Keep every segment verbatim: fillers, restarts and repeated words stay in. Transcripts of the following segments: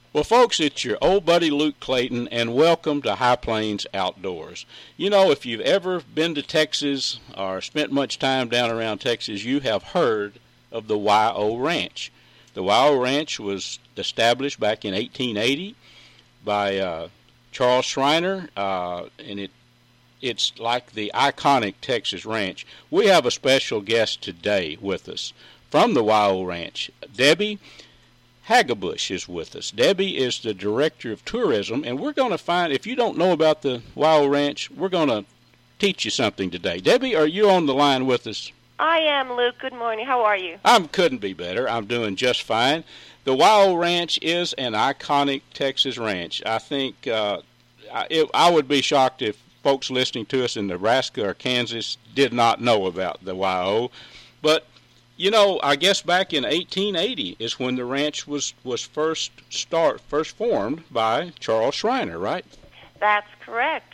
Well, folks, it's your old buddy Luke Clayton, and welcome to High Plains Outdoors. You know, if you've ever been to Texas or spent much time down around Texas, you have heard of the Y O Ranch. The Y O Ranch was established back in eighteen eighty by uh, Charles Schreiner, uh, and it it's like the iconic Texas ranch. We have a special guest today with us from the Y O Ranch. Debbie Hagabush is with us. Debbie is the Director of Tourism, and we're going to find, if you don't know about the Y O Ranch, we're going to teach you something today. Debbie, are you on the line with us? I am, Luke. Good morning. How are you? I couldn't be better. I'm doing just fine. The Y O Ranch is an iconic Texas ranch. I think uh, I, it, I would be shocked if folks listening to us in Nebraska or Kansas did not know about the Y O. But you know, I guess back in eighteen eighty is when the ranch was, was first start first formed by Charles Schreiner, right? That's correct.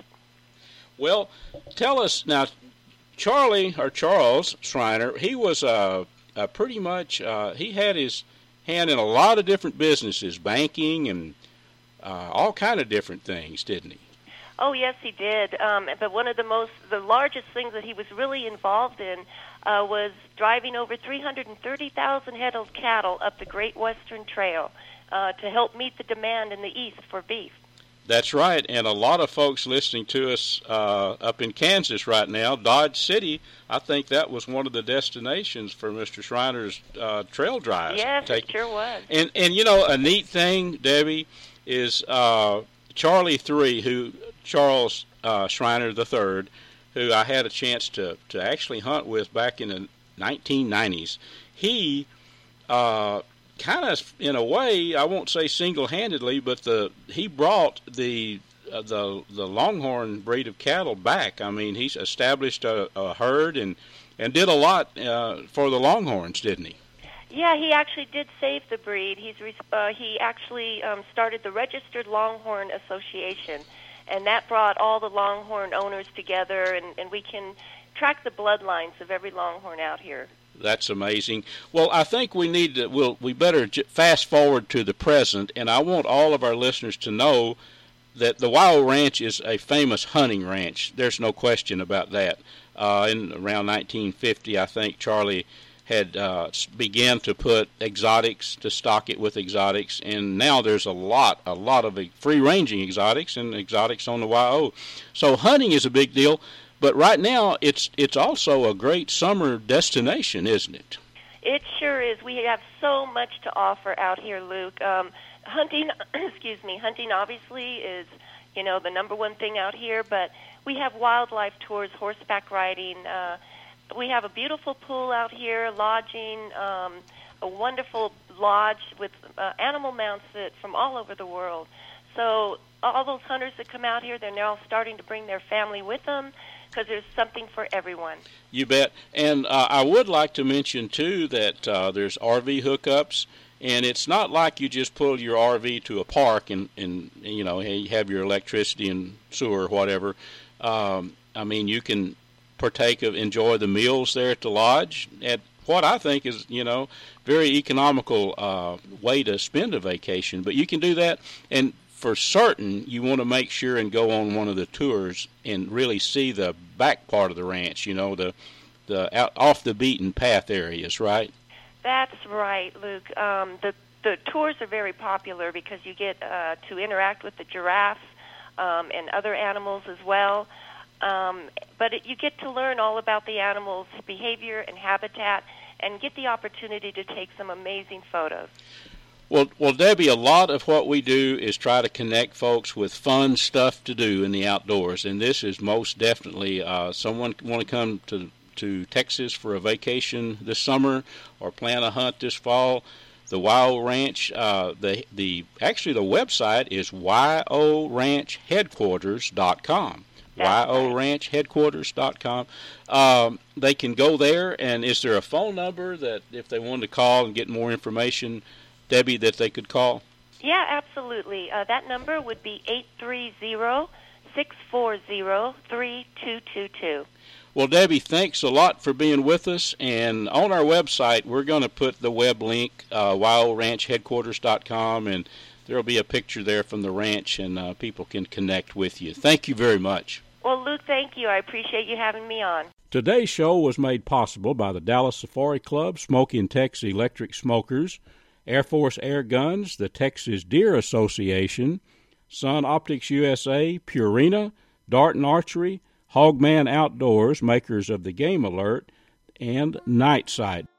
Well, tell us now, Charlie or Charles Schreiner, he was uh, uh, pretty much uh, he had his hand in a lot of different businesses, banking and uh, all kind of different things, didn't he? Oh yes, he did. Um, but one of the most, the largest things that he was really involved in uh, was driving over three hundred thirty thousand head of cattle up the Great Western Trail uh, to help meet the demand in the east for beef. That's right, and a lot of folks listening to us uh, up in Kansas right now, Dodge City, I think that was one of the destinations for Mister Schreiner's uh, trail drives. Yes, Take, it sure was. And, and, you know, a neat thing, Debbie, is uh, Charlie three, who Charles uh, Schreiner the third, who I had a chance to, to actually hunt with back in the nineteen nineties, he uh, kind of, in a way, I won't say single-handedly, but the he brought the uh, the the Longhorn breed of cattle back. I mean, he's established a, a herd and and did a lot uh, for the Longhorns, didn't he? Yeah, he actually did save the breed. He's uh, he actually um, started the Registered Longhorn Association, and that brought all the Longhorn owners together, and, and we can track the bloodlines of every Longhorn out here. That's amazing. Well, I think we need to, we'll, we better j- fast forward to the present, and I want all of our listeners to know that the Y O Ranch is a famous hunting ranch. There's no question about that. Uh, in around nineteen fifty, I think Charlie had uh, began to put exotics, to stock it with exotics, and now there's a lot, a lot of free-ranging exotics and exotics on the Y O. So hunting is a big deal. But right now, it's it's also a great summer destination, isn't it? It sure is. We have so much to offer out here, Luke. Um, hunting, excuse me, hunting obviously is, you know, the number one thing out here. But we have wildlife tours, horseback riding. Uh, we have a beautiful pool out here, lodging, um, a wonderful lodge with uh, animal mounts that from all over the world. So all those hunters that come out here, they're now starting to bring their family with them, because there's something for everyone. You bet. And uh, I would like to mention, too, that uh, there's R V hookups, and it's not like you just pull your R V to a park and, and you know, you have your electricity and sewer or whatever. Um, I mean, you can partake of, enjoy the meals there at the lodge at what I think is, you know, very economical uh, way to spend a vacation. But you can do that, and for certain, you want to make sure and go on one of the tours and really see the back part of the ranch, you know, the the out, off the beaten path areas, right? That's right, Luke. Um, the the tours are very popular because you get uh, to interact with the giraffes um, and other animals as well. Um, but it, you get to learn all about the animals' behavior and habitat, and get the opportunity to take some amazing photos. Well, well, Debbie, a lot of what we do is try to connect folks with fun stuff to do in the outdoors, and this is most definitely uh, someone want to come to to Texas for a vacation this summer or plan a hunt this fall. The Y O Ranch, uh, the the actually the website is Y O Ranch Headquarters dot com. Y O Ranch Headquarters dot com. Um, they can go there, and is there a phone number that if they wanted to call and get more information, Debbie, that they could call? Yeah, absolutely. Uh, that number would be eight three zero, six four zero, three two two two. Well, Debbie, thanks a lot for being with us. And on our website, we're going to put the web link, uh, Y O Ranch Headquarters dot com, and there will be a picture there from the ranch, and uh, people can connect with you. Thank you very much. Well, Luke, thank you. I appreciate you having me on. Today's show was made possible by the Dallas Safari Club, Smoky and Tex Electric Smokers, Air Force Air Guns, the Texas Deer Association, Sun Optics U S A, Purina, Darton Archery, Hogman Outdoors, makers of the Game Alert, and Night Sight.